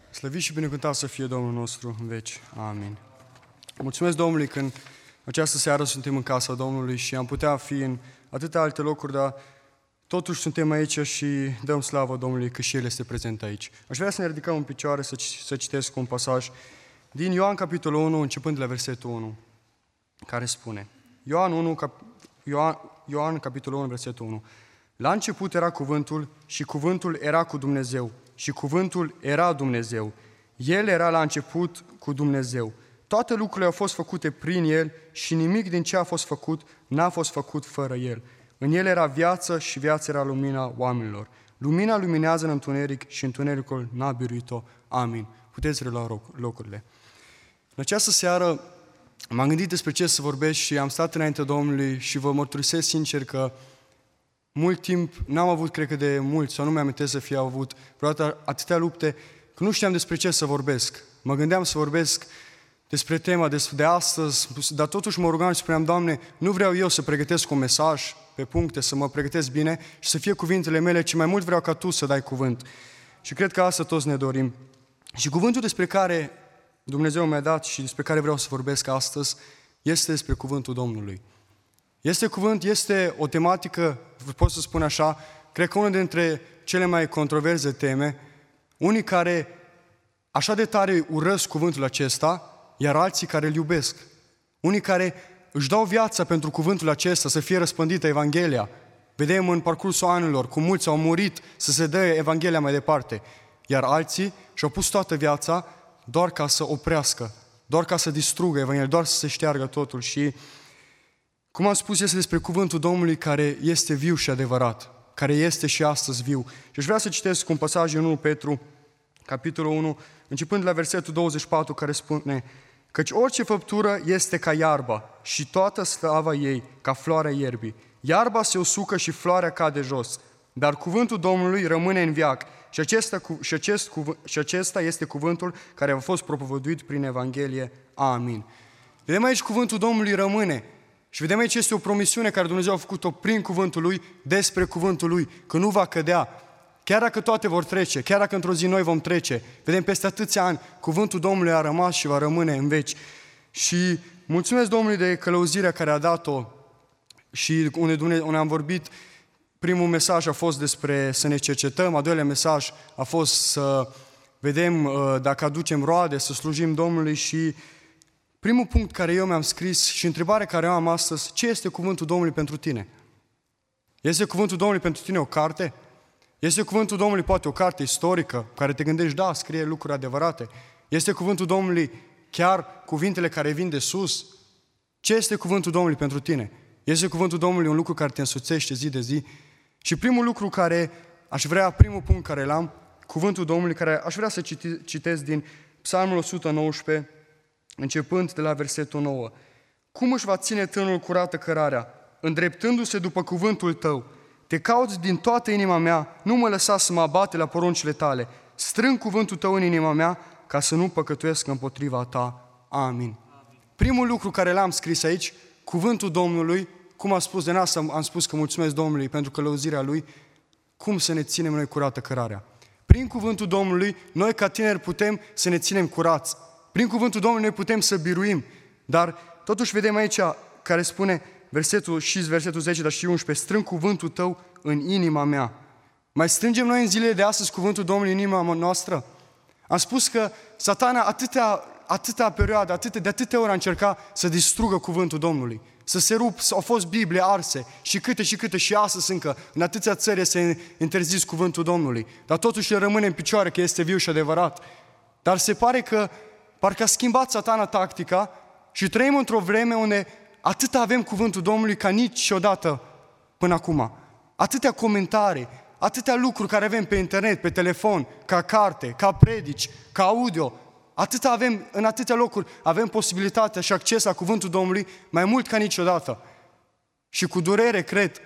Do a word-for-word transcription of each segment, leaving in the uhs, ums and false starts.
Slăvit și binecuvântat să fie Domnul nostru în veci. Amin. Mulțumesc Domnului că în această seară suntem în casa Domnului și am putea fi în atâtea alte locuri, dar totuși suntem aici și dăm slavă Domnului că și El este prezent aici. Aș vrea să ne ridicăm în picioare să, să citesc un pasaj din Ioan capitolul unu, începând de la versetul unu, care spune, Ioan, unu, cap, Ioan, Ioan capitolul unu, versetul unu, La început era cuvântul și cuvântul era cu Dumnezeu și cuvântul era Dumnezeu. El era la început cu Dumnezeu. Toate lucrurile au fost făcute prin El și nimic din ce a fost făcut n-a fost făcut fără El. În El era viață și viața era lumina oamenilor. Lumina luminează în întuneric și întunericul n-a biruit-o. Amin. Puteți relua locurile. În această seară m-am gândit despre ce să vorbesc și am stat înaintea Domnului și vă mărturisesc sincer că mult timp n-am avut, cred că de mult, sau nu mi-amintesc să fie avut vreodată atâtea lupte, că nu știam despre ce să vorbesc. Mă gândeam să vorbesc despre tema de astăzi, dar totuși mă rugam și spuneam, Doamne, nu vreau eu să pregătesc un mesaj pe puncte, să mă pregătesc bine și să fie cuvintele mele, ci mai mult vreau ca Tu să dai cuvânt. Și cred că asta toți ne dorim. Și cuvântul despre care Dumnezeu mi-a dat și despre care vreau să vorbesc astăzi este despre cuvântul Domnului. Este cuvânt, este o tematică, pot să spun așa, cred că una dintre cele mai controverse teme, unii care așa de tare urăsc cuvântul acesta, iar alții care îl iubesc. Unii care își dau viața pentru cuvântul acesta, să fie răspândită Evanghelia. Vedem în parcursul anilor cum mulți au murit să se dea Evanghelia mai departe, iar alții și-au pus toată viața doar ca să oprească, doar ca să distrugă Evanghelia, doar să se șteargă totul. Și, cum am spus, este despre cuvântul Domnului care este viu și adevărat, care este și astăzi viu. Și aș vrea să citesc un pasaj în unu Petru, capitolul unu, începând de la versetul douăzeci și patru, care spune, căci orice făptură este ca iarba și toată slava ei ca floarea ierbii. Iarba se usucă și floarea cade jos, dar cuvântul Domnului rămâne în veac și acesta, și, acest, și acesta este cuvântul care a fost propovăduit prin Evanghelie. Amin. Vedem aici cuvântul Domnului rămâne și vedem aici este o promisiune care Dumnezeu a făcut-o prin cuvântul Lui despre cuvântul Lui, că nu va cădea. Chiar dacă toate vor trece, chiar dacă într-o zi noi vom trece, vedem peste atâția ani, cuvântul Domnului a rămas și va rămâne în veci. Și mulțumesc Domnului de călăuzirea care a dat-o și unde, unde am vorbit. Primul mesaj a fost despre să ne cercetăm, al doilea mesaj a fost să vedem dacă aducem roade, să slujim Domnului și primul punct care eu mi-am scris și întrebarea care eu am astăzi, ce este cuvântul Domnului pentru tine? Este cuvântul Domnului pentru tine o carte? Este cuvântul Domnului poate o carte istorică, care te gândești, da, scrie lucruri adevărate. Este cuvântul Domnului chiar cuvintele care vin de sus. Ce este cuvântul Domnului pentru tine? Este cuvântul Domnului un lucru care te însuțește zi de zi? Și primul lucru care aș vrea, primul punct care l-am, cuvântul Domnului, care aș vrea să citesc din Psalmul o sută nouăsprezece, începând de la versetul nouă. Cum își va ține tânărul curată cărarea, îndreptându-se după cuvântul Tău? Te cauți din toată inima mea, nu mă lăsa să mă abate la poruncile Tale. Strâng cuvântul Tău în inima mea, ca să nu păcătuiesc împotriva Ta. Amin. Amin. Primul lucru care l-am scris aici, cuvântul Domnului, cum am spus de asta, am spus că mulțumesc Domnului pentru călăuzirea Lui, cum să ne ținem noi curată cărarea. Prin cuvântul Domnului, noi ca tineri putem să ne ținem curați. Prin cuvântul Domnului noi putem să biruim. Dar totuși vedem aici care spune versetul și versetul zece, dar și unsprezece, strâng cuvântul Tău în inima mea. Mai strângem noi în zilele de astăzi cuvântul Domnului în inima noastră? Am spus că Satana atâtea, atâtea perioade, atâtea, de atâtea ori a încercat să distrugă cuvântul Domnului. Să se rup, au fost Biblie arse și câte și câte și astăzi încă în atâția țări este interzis cuvântul Domnului. Dar totuși el rămâne în picioare că este viu și adevărat. Dar se pare că parcă a schimbat Satana tactica și trăim într-o vreme unde atât avem cuvântul Domnului ca niciodată până acum. Atâtea comentarii, atâtea lucruri care avem pe internet, pe telefon, ca carte, ca predici, ca audio. Atât avem, în atâtea locuri avem posibilitatea și acces la cuvântul Domnului mai mult ca niciodată. Și cu durere cred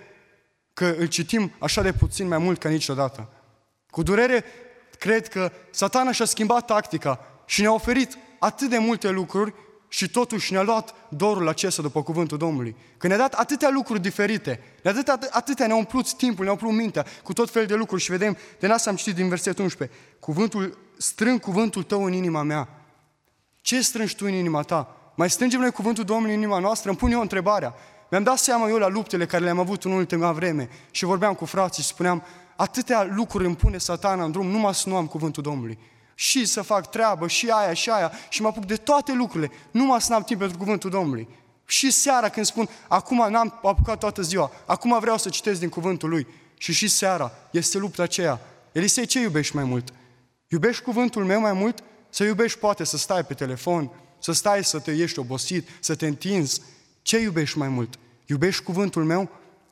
că îl citim așa de puțin mai mult ca niciodată. Cu durere cred că Satana și-a schimbat tactica și ne-a oferit atât de multe lucruri și totuși ne-a luat dorul acesta după cuvântul Domnului. Că ne-a dat atâtea lucruri diferite, ne-a dat atâtea, ne-a umplut timpul, ne-a umplut mintea cu tot felul de lucruri și vedem, de asta am citit din versetul unsprezece, cuvântul strâng cuvântul tău în inima mea. Ce strângi tu în inima ta? Mai strângem noi cuvântul Domnului în inima noastră? Îmi pun eu întrebarea. Mi-am dat seama eu la luptele care le-am avut în ultima vreme și vorbeam cu frații și spuneam, atâtea lucruri îmi pune Satana în drum, numai să nu am cuvântul Domnului. Și să fac treabă, și aia, și aia, și mă apuc de toate lucrurile, numai să n-am timp pentru cuvântul Domnului. Și seara când spun, acum n-am apucat toată ziua, acum vreau să citesc din cuvântul Lui. Și și seara este lupta aceea. Elisei, ce iubești mai mult? Iubești cuvântul meu mai mult? Să iubești poate să stai pe telefon, să stai să te ești obosit, să te întinzi. Ce iubești mai mult? Iubești cuvântul meu?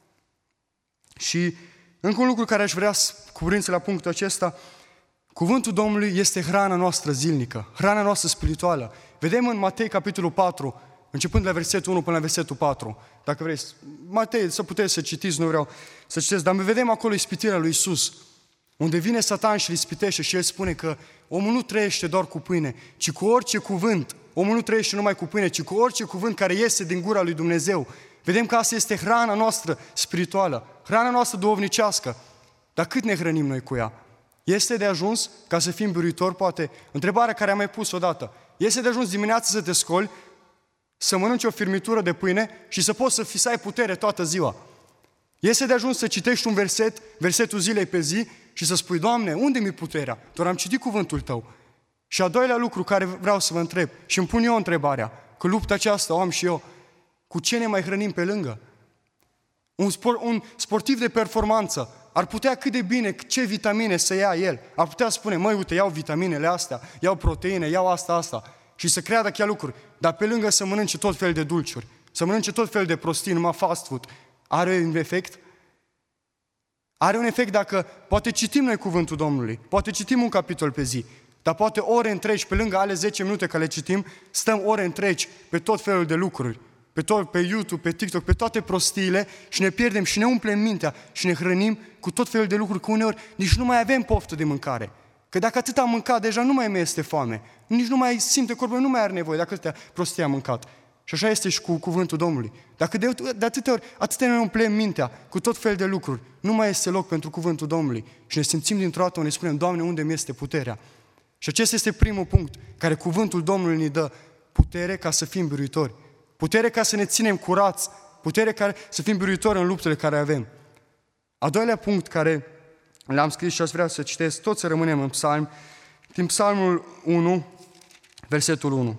Și încă un lucru care aș vrea să cuprinse la punctul acesta, cuvântul Domnului este hrana noastră zilnică, hrana noastră spirituală. Vedem în Matei, capitolul patru, începând de la versetul unu până la versetul patru. Dacă vrei, Matei, să puteți să citiți, nu vreau să citesc, dar vedem acolo ispitirea lui Iisus, unde vine Satan și îl ispitește și el spune că omul nu trăiește doar cu pâine, ci cu orice cuvânt. Omul nu trăiește numai cu pâine, ci cu orice cuvânt care iese din gura lui Dumnezeu. Vedem că asta este hrana noastră spirituală, hrana noastră duhovnicească. Dar cât ne hrănim noi cu ea? Este de ajuns ca să fim biruitori, poate? Întrebarea care am mai pus odată. Este de ajuns dimineața să te scoli, să mănânci o firmitură de pâine și să poți să, fi, să ai putere toată ziua? Este de ajuns să citești un verset, versetul zilei pe zi și să spui, Doamne, unde mi-e puterea? Doar am citit cuvântul Tău. Și a doilea lucru care vreau să vă întreb, și îmi pun eu întrebarea, că lupta aceasta o am și eu, cu ce ne mai hrănim pe lângă? Un, sport, un sportiv de performanță ar putea cât de bine, ce vitamine să ia el. Ar putea spune, măi, uite, iau vitaminele astea, iau proteine, iau asta, asta. Și să creadă chiar lucruri. Dar pe lângă să mănânce tot fel de dulciuri, să mănânce tot fel de prostii, numai fast food. Are un efect? Are un efect dacă poate citim noi cuvântul Domnului, poate citim un capitol pe zi, dar poate ore întregi, pe lângă ale zece minute care le citim, stăm ore întregi pe tot felul de lucruri. Pe, tot, pe YouTube, pe TikTok, pe toate prostiile și ne pierdem și ne umplem mintea și ne hrănim cu tot felul de lucruri, că uneori nici nu mai avem poftă de mâncare. Că dacă atât am mâncat, deja nu mai mi este foame. Nici nu mai simte corpul, nu mai are nevoie dacă atâtea prostii am mâncat. Și așa este și cu cuvântul Domnului. Dacă de, de atâtea ori, atâtea ne umplem mintea cu tot felul de lucruri, nu mai este loc pentru cuvântul Domnului. Și ne simțim dintr-o dată, ne spunem, Doamne, unde mi este puterea? Și acesta este primul punct, care cuvântul Domnului ne dă, putere ca să fim biruitori. Putere ca să ne ținem curați, putere ca să fim biruitori în luptele care avem. A doilea punct care l-am scris și aș vrea să citesc, tot să rămânem în psalm, din psalmul unu, versetul unu.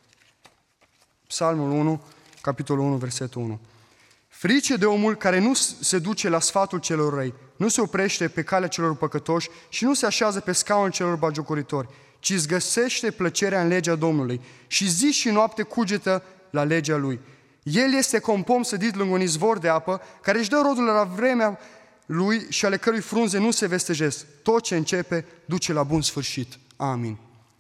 Psalmul unu, capitolul unu, versetul unu. Frice de omul care nu se duce la sfatul celor răi, nu se oprește pe calea celor păcătoși și nu se așează pe scaunul celor bagiocoritori, ci îți găsește plăcerea în legea Domnului și zi și noapte cugetă la legea Lui. El este ca un pom sădit lângă un izvor de apă, care își dă rodul la vremea lui și ale cărui frunze nu se vestejesc. Tot ce începe duce la bun sfârșit. Amin.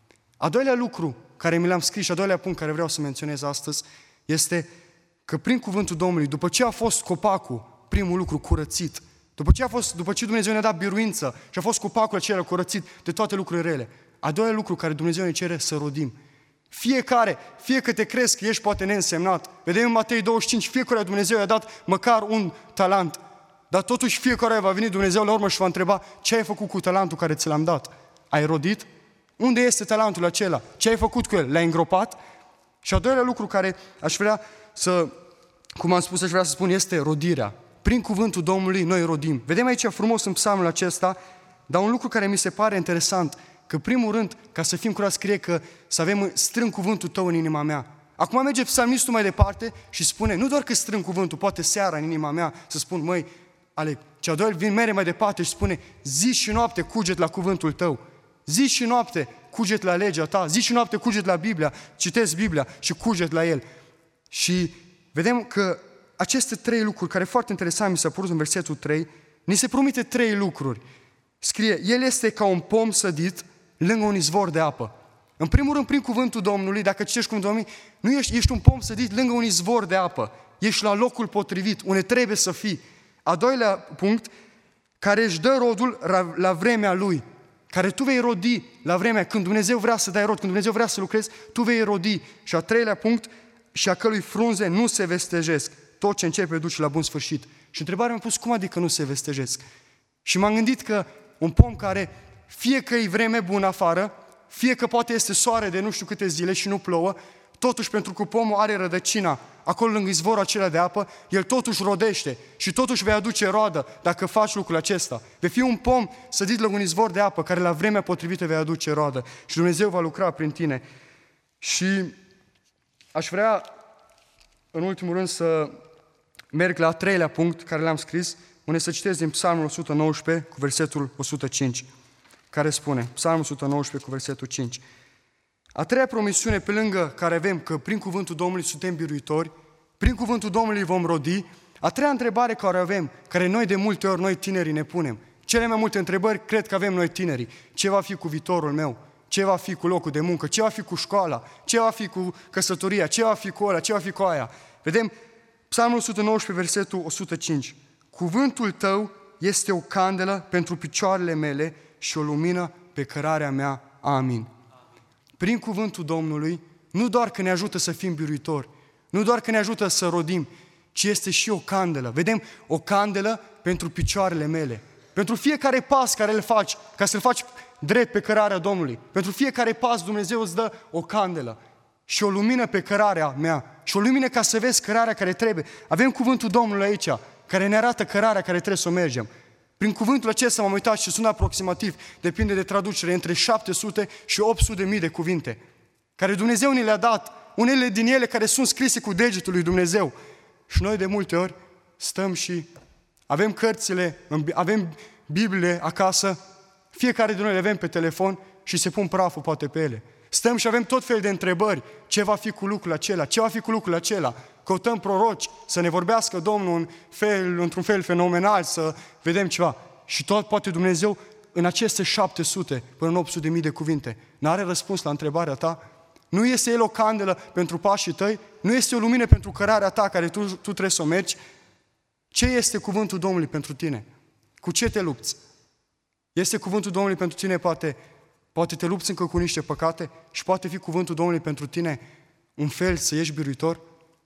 A doilea lucru care mi l-am scris și a doilea punct care vreau să menționez astăzi este că prin cuvântul Domnului, după ce a fost copacul, primul lucru curățit, după ce, a fost, după ce Dumnezeu ne-a dat biruință și a fost copacul acela curățit de toate lucrurile rele, a doilea lucru care Dumnezeu ne cere să rodim. Fiecare, fie că te crezi că ești poate neînsemnat, vedem în Matei douăzeci și cinci, fiecare Dumnezeu i-a dat măcar un talent, dar totuși fiecare va veni Dumnezeu la urmă și va întreba ce ai făcut cu talentul care ți l-am dat? Ai rodit? Unde este talentul acela? Ce ai făcut cu el? L-ai îngropat? Și a doilea lucru care aș vrea să, cum am spus, aș vrea să spun, este rodirea. Prin cuvântul Domnului noi rodim. Vedem aici frumos în psalmul acesta, dar un lucru care mi se pare interesant, că primul rând, ca să fim curați, scrie că să avem strâng cuvântul Tău în inima mea. Acum merge psalmistul mai departe și spune, nu doar că strâng cuvântul, poate seara în inima mea, să spun, măi, ale, cea doi vin mere mai departe și spune, zi și noapte cuget la cuvântul Tău, zi și noapte cuget la legea Ta, zi și noapte cuget la Biblia, citesc Biblia și cuget la El. Și vedem că aceste trei lucruri, care foarte interesant mi s-a părut în versetul trei, ni se promite trei lucruri. Scrie, El este ca un pom sădit lângă un izvor de apă. În primul rând, prin cuvântul Domnului, dacă citești cuvântul Domnului, nu ești, ești un pom sădit lângă un izvor de apă. Ești la locul potrivit, unde trebuie să fii. A doilea punct, care își dă rodul la vremea Lui, care tu vei rodi la vremea când Dumnezeu vrea să dai rod, când Dumnezeu vrea să lucrezi, tu vei rodi. Și a treilea punct, și a cărui frunze nu se vestejesc. Tot ce începe duce la bun sfârșit. Și întrebarea mi-a pus, cum adică nu se vestejesc? Și m-am gândit că un pom care fie că e vreme bună afară, fie că poate este soare de nu știu câte zile și nu plouă, totuși pentru că pomul are rădăcina acolo lângă izvorul acela de apă, el totuși rodește și totuși vei aduce roadă dacă faci lucrul acesta. Vei fi un pom sădit lângă un izvor de apă care la vremea potrivită vei aduce roadă și Dumnezeu va lucra prin tine. Și aș vrea în ultimul rând să merg la a treilea punct care l-am scris, unde să citesc din Psalmul o sută nouăsprezece cu versetul o sută cinci, care spune, Psalmul o sută nouăsprezece cu versetul cinci. A treia promisiune pe lângă care avem că prin cuvântul Domnului suntem biruitori, prin cuvântul Domnului vom rodi, a treia întrebare care avem, care noi de multe ori, noi tinerii ne punem, cele mai multe întrebări cred că avem noi tinerii, ce va fi cu viitorul meu, ce va fi cu locul de muncă, ce va fi cu școala, ce va fi cu căsătoria, ce va fi cu ăla, ce va fi cu aia. Vedem, Psalmul o sută nouăsprezece, versetul o sută cinci. Cuvântul tău este o candelă pentru picioarele mele și o lumină pe cărarea mea. Amin. Prin cuvântul Domnului, nu doar că ne ajută să fim biruitori, nu doar că ne ajută să rodim, ci este și o candelă. Vedem, o candelă pentru picioarele mele. Pentru fiecare pas care îl faci, ca să-l faci drept pe cărarea Domnului. Pentru fiecare pas Dumnezeu îți dă o candelă și o lumină pe cărarea mea. Și o lumină ca să vezi cărarea care trebuie. Avem cuvântul Domnului aici, care ne arată cărarea care trebuie să o mergem. Prin cuvântul acesta m-am uitat și sună aproximativ, depinde de traducere, între șapte sute și opt sute de mii de cuvinte, care Dumnezeu ni le-a dat, unele din ele care sunt scrise cu degetul lui Dumnezeu. Și noi de multe ori stăm și avem cărțile, avem Bibliile acasă, fiecare de noi le avem pe telefon și se pun praful poate pe ele. Stăm și avem tot fel de întrebări, ce va fi cu lucrul acela, ce va fi cu lucrul acela. Căutăm proroci să ne vorbească Domnul în fel, într-un fel fenomenal, să vedem ceva. Și tot poate Dumnezeu în aceste șapte sute până în opt sute de mii de cuvinte n-are răspuns la întrebarea ta? Nu este El o candelă pentru pașii tăi? Nu este o lumină pentru cărarea ta care tu, tu trebuie să o mergi? Ce este cuvântul Domnului pentru tine? Cu ce te lupți? Este cuvântul Domnului pentru tine, poate, poate te lupți încă cu niște păcate și poate fi cuvântul Domnului pentru tine un fel să ieși biruitor?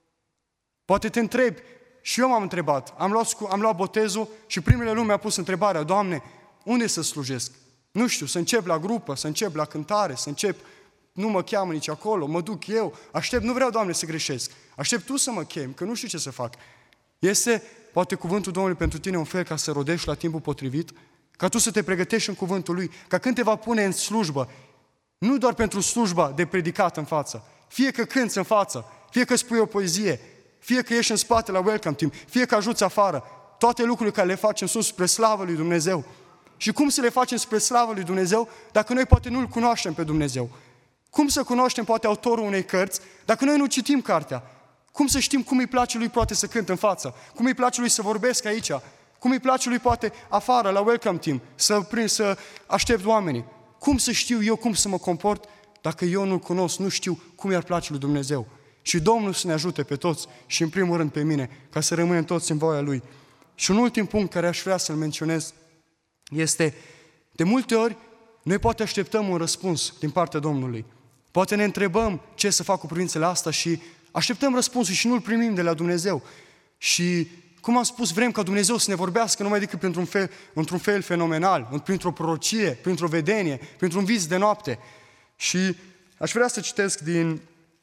Poate te întrebi, și eu m-am întrebat, am luat, am luat botezul și primele luni mi-a pus întrebarea, Doamne, unde să slujesc? Nu știu, să încep la grupă, să încep la cântare, să încep, nu mă cheamă nici acolo, mă duc eu, aștept, nu vreau, Doamne, să greșesc, aștept Tu să mă chem, că nu știu ce să fac. Este, poate, cuvântul Domnului pentru tine un fel ca să rodești la timpul potrivit, ca tu să te pregătești în cuvântul Lui, ca când te va pune în slujbă, nu doar pentru slujba de predicat în față, fie că cânți în față, fie că spui o poezie, fie că ești în spate la welcome team, fie că ajuți afară, toate lucrurile care le facem sunt spre slavă lui Dumnezeu. Și cum să le facem spre slavă lui Dumnezeu dacă noi poate nu-L cunoaștem pe Dumnezeu? Cum să cunoaștem poate autorul unei cărți dacă noi nu citim cartea? Cum să știm cum îi place lui poate să cânte în față? Cum îi place lui să vorbesc aici? Cum îi place lui poate afară la welcome team să, prind, să aștept oamenii? Cum să știu eu cum să mă comport dacă eu nu-L cunosc, nu știu cum i-ar place lui Dumnezeu? Și Domnul să ne ajute pe toți și în primul rând pe mine, ca să rămânem toți în voia Lui. Și un ultim punct care aș vrea să-l menționez este, de multe ori, noi poate așteptăm un răspuns din partea Domnului. Poate ne întrebăm ce să fac cu privințele asta și așteptăm răspunsul și nu-l primim de la Dumnezeu. Și, cum am spus, vrem ca Dumnezeu să ne vorbească numai decât printr-un fel, într-un fel fenomenal, printr-o prorocie, printr-o vedenie, printr-un vis de noapte. Și aș vrea să citesc din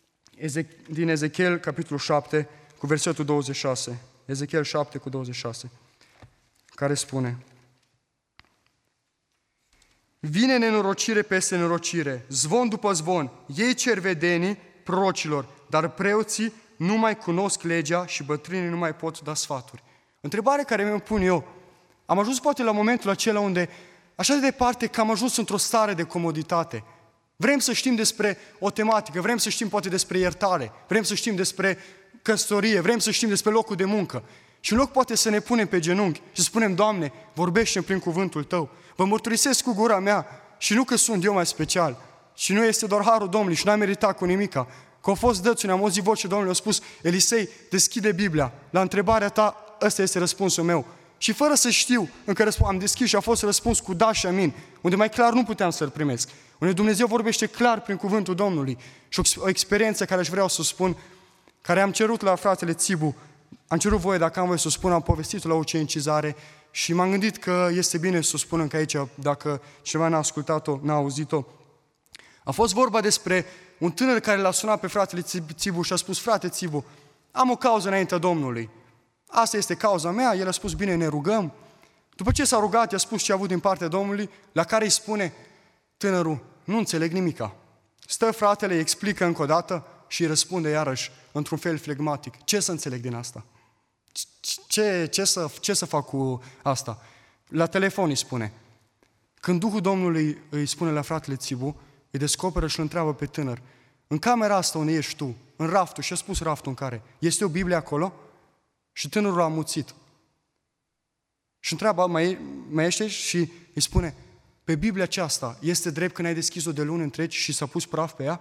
din Ezechiel, capitolul șapte, cu versetul douăzeci și șase. Ezechiel șapte, cu douăzeci și șase, care spune: Vine nenorocire peste nenorocire, zvon după zvon, ei cer vedenii prorocilor, dar preoții nu mai cunosc legea și bătrânii nu mai pot da sfaturi. Întrebare care mi-o pun eu, am ajuns poate la momentul acela unde, așa de departe că am ajuns într-o stare de comoditate. Vrem să știm despre o tematică, vrem să știm poate despre iertare, vrem să știm despre căsătorie, vrem să știm despre locul de muncă. Și în loc poate să ne punem pe genunchi și să spunem, Doamne, vorbește-mi prin cuvântul Tău. Vă mărturisesc cu gura mea și nu că sunt eu mai special și nu este doar harul Domnului și n-am meritat cu nimica. Că au fost dățuni, am auzit vocea Domnului, a spus, Elisei, deschide Biblia. La întrebarea ta, ăsta este răspunsul meu. Și fără să știu, încă răspund, am deschis și a fost răspuns cu da și amin, unde mai clar nu puteam să-l primesc. Unde Dumnezeu vorbește clar prin cuvântul Domnului. Și o experiență care aș vrea să o spun, care am cerut la fratele Țibu, am cerut voie, dacă am voie să o spun, am povestit-o la ucenicizare și m-am gândit că este bine să o spun încă aici, dacă cineva n-a ascultat-o, n-a auzit-o. A fost vorba despre un tânăr care l-a sunat pe fratele Țibu și a spus: frate Țibu, am o cauză înaintea Domnului. Asta este cauza mea. El a spus: bine, ne rugăm. După ce s-a rugat, i-a spus ce a avut din partea Domnului, la care îi spune tânărul: nu înțeleg nimica. Stă fratele, îi explică încă o dată și îi răspunde iarăși într-un fel flegmatic: ce să înțeleg din asta? Ce, ce, să, ce să fac cu asta? La telefon îi spune. Când Duhul Domnului îi spune la fratele Țibu, îi descoperă și îl întreabă pe tânăr: în camera asta unde ești tu, în raftul, și a spus raftul în care, este o Biblie acolo? Și tânărul a amuțit. Și întreabă: mai, mai ești aici? Și îi spune: pe Biblia aceasta este drept când ai deschis-o de luni întregi și s-a pus praf pe ea?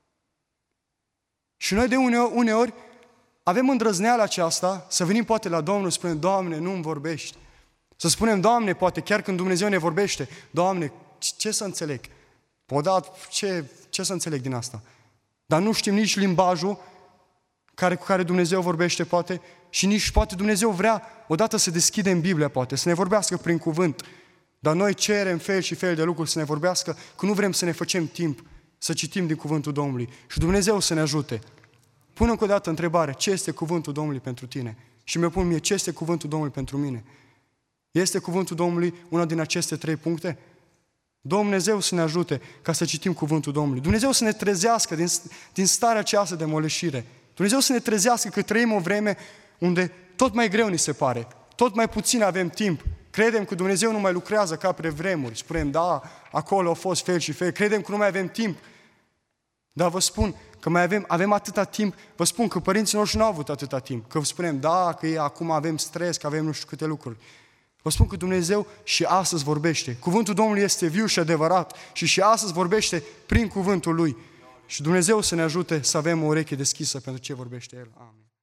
Și noi de uneori, uneori avem îndrăzneala aceasta să venim poate la Domnul, să spunem: Doamne, nu-mi vorbești. Să spunem: Doamne, poate chiar când Dumnezeu ne vorbește: Doamne, ce să înțeleg? Odată, ce, ce să înțeleg din asta? Dar nu știm nici limbajul care, cu care Dumnezeu vorbește, poate, și nici poate Dumnezeu vrea odată să deschidem Biblia, poate, să ne vorbească prin cuvânt. Dar noi cerem fel și fel de lucruri să ne vorbească, că nu vrem să ne facem timp să citim din cuvântul Domnului. Și Dumnezeu să ne ajute. Pun încă o dată întrebare: ce este cuvântul Domnului pentru tine? Și mi-o pun mie: ce este cuvântul Domnului pentru mine? Este cuvântul Domnului una din aceste trei puncte? Dumnezeu să ne ajute ca să citim cuvântul Domnului. Dumnezeu să ne trezească din, din starea aceasta de moleșire. Dumnezeu să ne trezească că trăim o vreme unde tot mai greu ni se pare, tot mai puțin avem timp. Credem că Dumnezeu nu mai lucrează ca pe vremuri. Spunem: da, acolo au fost fel și fel. Credem că nu mai avem timp. Dar vă spun că mai avem, avem atâta timp. Vă spun că părinții noștri nu au avut atâta timp. Că spunem: da, că e, acum avem stres, că avem nu știu câte lucruri. Vă spun că Dumnezeu și astăzi vorbește. Cuvântul Domnului este viu și adevărat și și astăzi vorbește prin cuvântul Lui. Și Dumnezeu să ne ajute să avem o ureche deschisă pentru ce vorbește El. Amin.